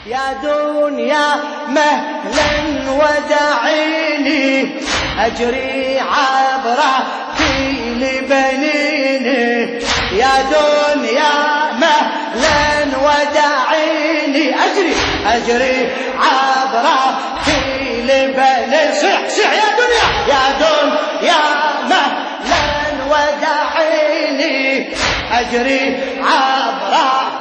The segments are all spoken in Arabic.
يا دنيا مهلا ودعيني أجري عبرك لبنيني. يا دنيا مهلا ودعيني أجري عبرك لبنيني. صح يا دنيا، يا دنيا مهلا ودعيني أجري عبرك.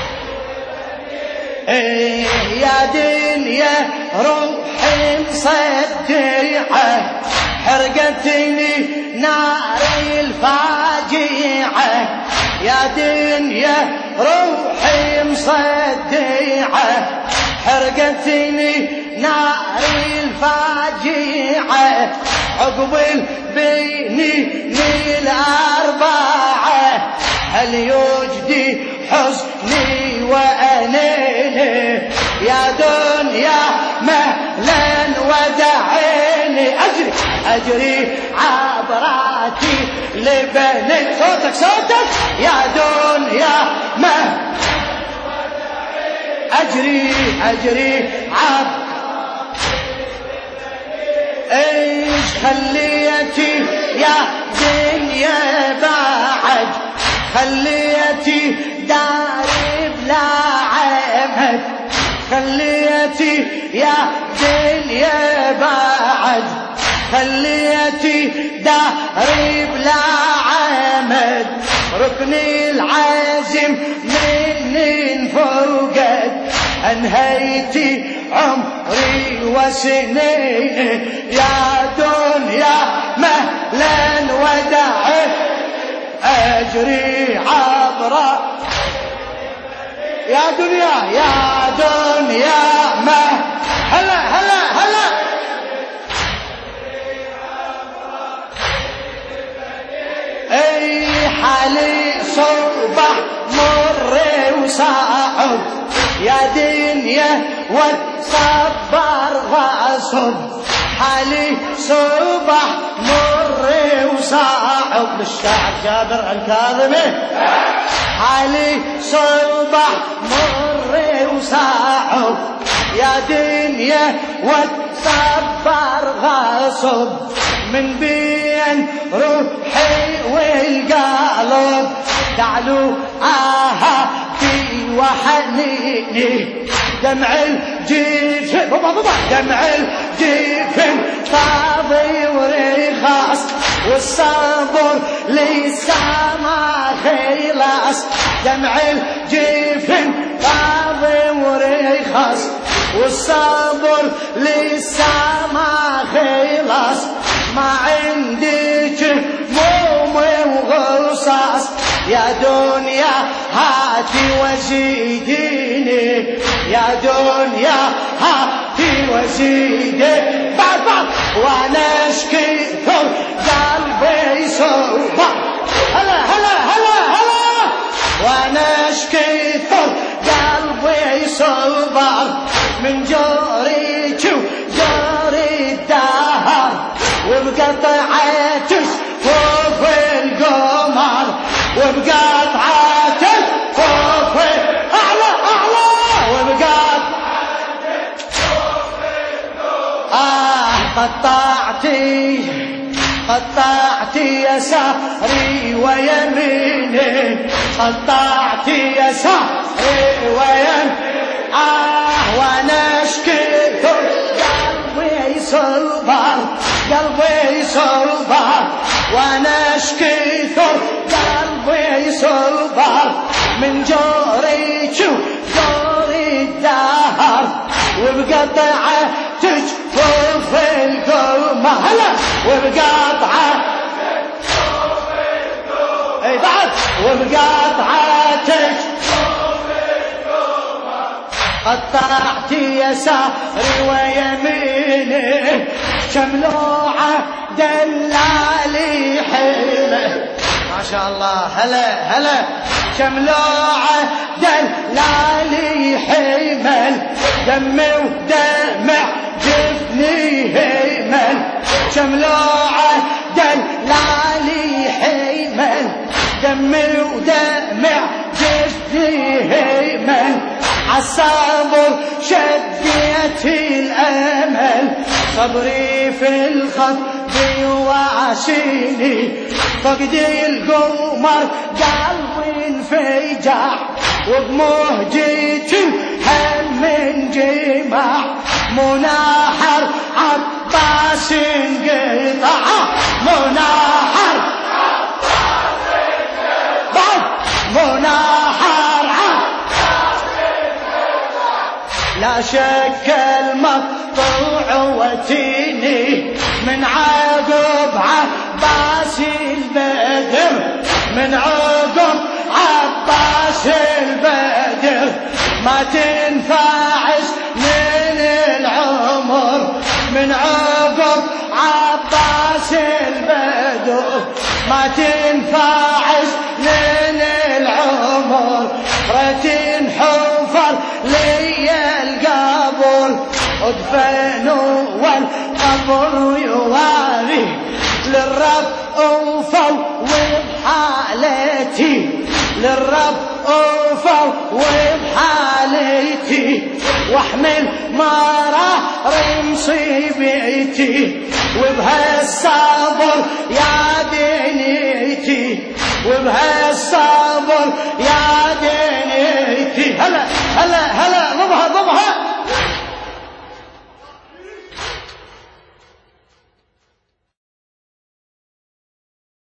يا دنيا روحي مصدعة حرقتني نار الفاجعة. يا دنيا روحي مصدعة حرقتني نار الفاجعة. عقب البنين الأربعة هل يجدي حزني وأنيني. يا دنيا مهلا ودعيني أجري عبراتي لبني. صوتك يا دنيا مهلا أجري ايش خليتي يا دنيا بعد، خليتي داري بلا عمد. خليتي يا دنيا بعد، خليتي داري بلا عمد. ركني العازم مني انفقد، انهيتي عمري وسنين. يا دنيا مهلا ودعي أجري عبرك. يا دنيا ما هلا اي حالي صبح مر وصعب. يا دنيا وتصبر غصب، حالي صبح مر وصعب. للشاعر جابر الكاظمي. حالي صبح مر وصعب، يا دنيا وتصبر غصب. من بين روحي والقلب تعلو آهاتي وحنيني. دمع الجفن فاضي ورخاص، والصبر لسه ما خلص. دمع الجفن فاضي ورخاص، والصبر لسه ما خلص. ما عندك هموم وغصاص. يا دنيا هاتي وزيديني، يا دنيا هاتي وزيديني. بعد وانا اشكي ثر قلبي صوبا. هلا وانا اشكي ثر قلبي صوبا. من جوريك وجوري الدهر، وبقطعتك فوق القمر، وبقطعتك فوق أعلى وبقطعتك فوق القمر. قطعتي يساري ويميني، قطعتي يساري ويميني. وانا اشكي قلبي صبر، وانا اشكي قلبي صبر. من جوريك وجوري الدهر، وبقطعتك فوق القمر. هلا وبقطعتك فوق القمر. اي بعد وبقطعتك فوق القمر. قطعتي يساري ويميني، شملوعة دلالي حلمه. ما شاء الله هلا شملوعة دلالي حمل. دمي ودمع جفني هيمن. شملوعة دلالي حمل، دمي ودمع جفني هيمن. عالصبر صبري في الخط بيواسيني فقدي القمر قلبي انفجع وبمهجتي هم من جمع مناحر عباس انقطع مناحر بعد مناحر لا شك المقطوع وتيني من عقب عباس البدر من عقب عباس البدر ما تنفعش من العمر من عقب عباس البدر ما تنفعش من العمر رتين حفر لي القبر ادفن والقبر يواري للرب أوفوا وبحالتي للرب أوفوا وبحالتي واحمل مرار مصيبتي وبهالصبر يا دنيتي وبهالصبر